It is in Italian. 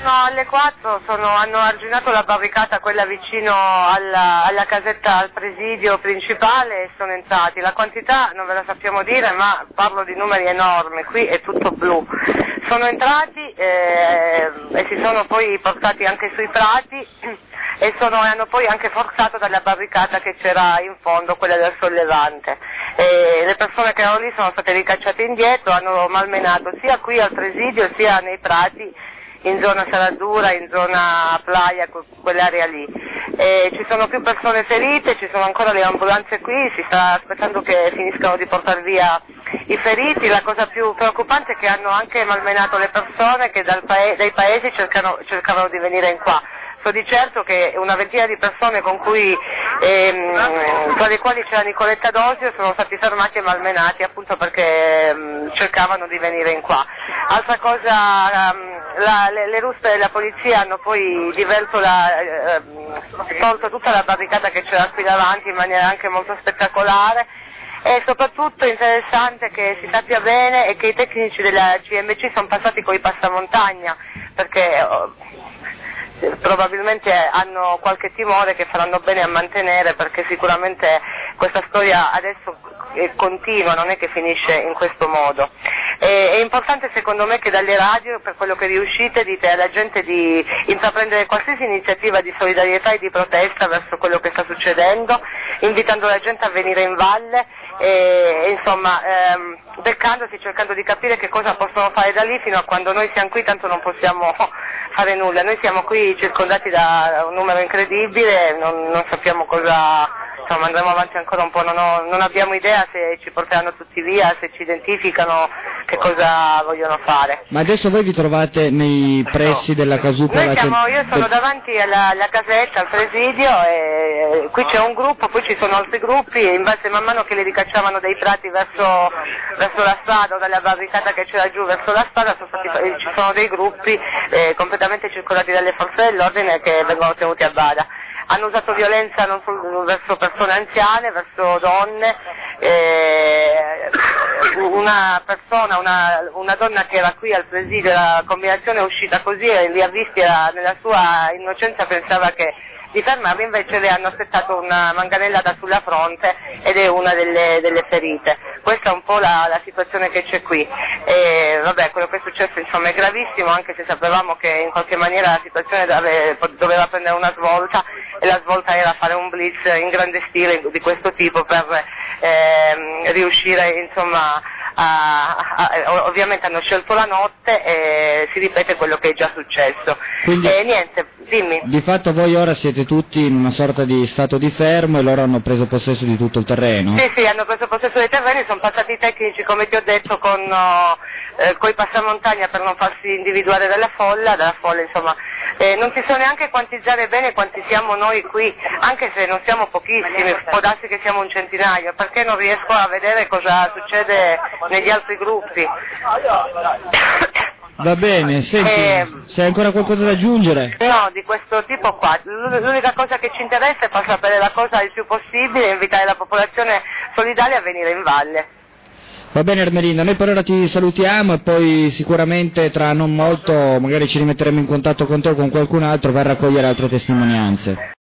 intorno alle 4 hanno arginato la barricata, quella vicino alla casetta, al presidio principale, e sono entrati. La quantità non ve la sappiamo dire, ma parlo di numeri enormi, qui è tutto blu. Sono entrati e si sono poi portati anche sui prati e hanno poi anche forzato dalla barricata che c'era in fondo, quella del sollevante. Le persone che erano lì sono state ricacciate indietro, hanno malmenato sia qui al presidio sia nei prati, in zona Saradura, in zona Playa, quell'area lì. Ci sono più persone ferite, ci sono ancora le ambulanze qui, si sta aspettando che finiscano di portare via i feriti. La cosa più preoccupante è che hanno anche malmenato le persone che dai paesi cercavano di venire in qua. So di certo che una ventina di persone con cui, tra le quali c'era Nicoletta Dosio, sono stati fermati e malmenati appunto perché cercavano di venire in qua. Altra cosa, le ruspe della polizia hanno poi tolto tutta la barricata che c'era qui davanti in maniera anche molto spettacolare. E soprattutto interessante che si sappia bene e che i tecnici della CMC sono passati coi passamontagna, perché probabilmente hanno qualche timore che faranno bene a mantenere, perché sicuramente questa storia adesso continua, non è che finisce in questo modo. È importante secondo me che dalle radio, per quello che riuscite, dite alla gente di intraprendere qualsiasi iniziativa di solidarietà e di protesta verso quello che sta succedendo, invitando la gente a venire in valle e insomma beccandosi, cercando di capire che cosa possono fare da lì. Fino a quando noi siamo qui tanto non possiamo fare nulla, noi siamo qui circondati da un numero incredibile, non sappiamo cosa, insomma andremo avanti ancora un po', non abbiamo idea se ci porteranno tutti via, se ci identificano, che cosa vogliono fare. Ma adesso voi vi trovate nei pressi della casupola? Io sono davanti alla casetta, al presidio, e qui c'è un gruppo, poi ci sono altri gruppi, e in base man mano che li ricacciavano dai prati verso la strada o dalla barricata che c'era giù verso la strada, ci sono dei gruppi completamente circolati dalle forze dell'ordine che vengono tenuti a bada. Hanno usato violenza non solo verso persone anziane, verso donne, una donna che era qui al presidio, la combinazione è uscita così e li ha visti, nella sua innocenza pensava che di fermarli, invece le hanno aspettato una manganellata sulla fronte ed è una delle ferite. Questa è un po' la situazione che c'è qui. Vabbè, quello che è successo insomma è gravissimo, anche se sapevamo che in qualche maniera la situazione doveva prendere una svolta, e la svolta era fare un blitz in grande stile di questo tipo per riuscire insomma ovviamente hanno scelto la notte e si ripete quello che è già successo. Quindi, niente, dimmi. Di fatto voi ora siete tutti in una sorta di stato di fermo e loro hanno preso possesso di tutto il terreno? Sì, hanno preso possesso dei terreni, sono passati i tecnici, come ti ho detto, con i passamontagna per non farsi individuare dalla folla insomma. Non ti so neanche quantizzare bene quanti siamo noi qui, anche se non siamo pochissimi, può darsi che siamo un centinaio, perché non riesco a vedere cosa succede negli altri gruppi. Va bene, senti, se hai ancora qualcosa da aggiungere? No, di questo tipo qua. L'unica cosa che ci interessa è far sapere la cosa il più possibile e invitare la popolazione solidaria a venire in valle. Va bene Ermelinda, noi per ora ti salutiamo e poi sicuramente tra non molto magari ci rimetteremo in contatto con te o con qualcun altro per raccogliere altre testimonianze.